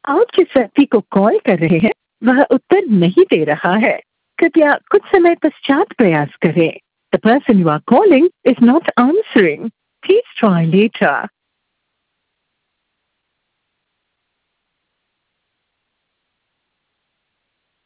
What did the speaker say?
आप जिस व्यक्ति को कॉल कर रहे हैं वह उत्तर नहीं दे रहा है। कृपया कुछ समय पश्चात प्रयास करें। The person you are calling is not answering. Please try later.